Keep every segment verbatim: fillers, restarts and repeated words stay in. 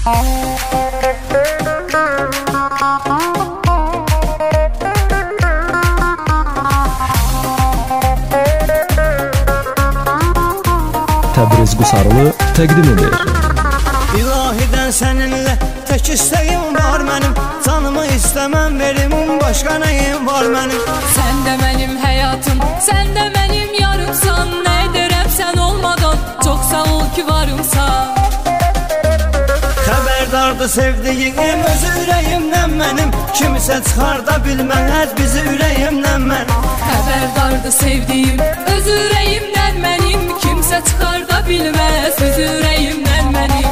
Təbriz Qusarlı təqdim edir. İlahidən səninlə tək istəyim var mənim, canımı istəməm verim, başqa nəyim var mənim. Sən də mənim həyatım, sən də mənim yarımsan, nə edərəm sən olmadan, çox sağ ol ki varımsan. Xəbərdardır sevdiyim öz ürəyimdən mənim, kimisə çıxarda bilməz bizi ürəyimdən mən. Xəbərdardır sevdiyim öz ürəyimdən mənim, kimsə çıxarda bilməz öz ürəyimdən mənim.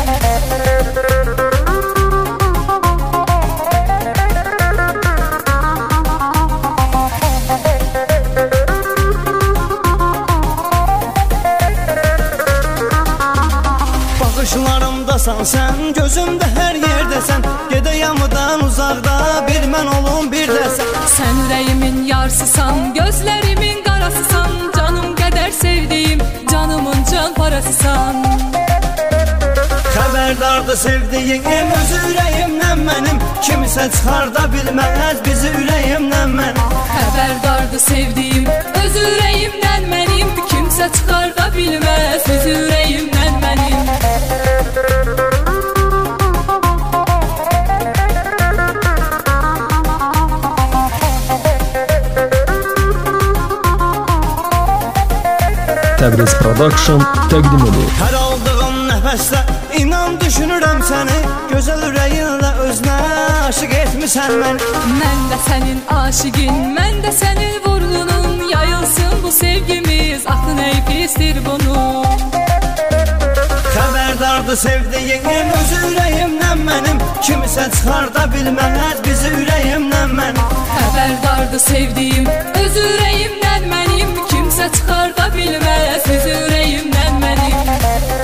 Baxışlarımdasan sən, gözümdə hər yerdəsən, gedəyamıdan uzaqda bir mən olum bir də sən. Sən ürəyimin yarsısan, gözlərimin qarasısan, canım qədər sevdiyim, canımın can parasısan. Xəbərdardır sevdiyim öz ürəyimdən mənim, kimisə çıxarda bilməz bizi ürəyimdən mən. Xəbərdardır sevdiyim öz ürəyimdən mənim, kimsə çıxarda bilməz öz ürəyimdən mənim. Təbriz Production təqdim edir. Hər aldığım nəfəsdə inan düşünürəm səni, gözəl ürəyinlə özünə aşıq etmisən məni. Mən də sənin aşiqin, mən də sənin vurğunun, yayılsın bu sevgimiz, axı nə pisdir bunu. Xəbərdardır sevdiyim öz ürəyimdən mənim, kimisə çıxarda bilməz bizi ürəyimdən mən. Xəbərdardır sevdiyim öz ürəyimdən mənim, kimsə çıxarda bilməz öz ürəyimdən mənim.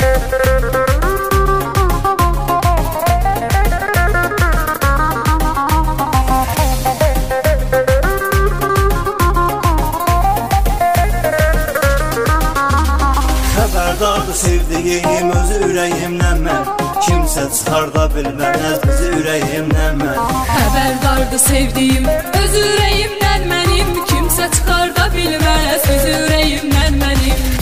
Xəbərdardır sevdiyim öz ürəyimdən mən, kimsə çıxarda bilməz bizi ürəyimdən mən. Xəbərdardır sevdiyim öz ürəyimdən mənim, kimsə çıxarda bilməz öz ürəyimdən mənim.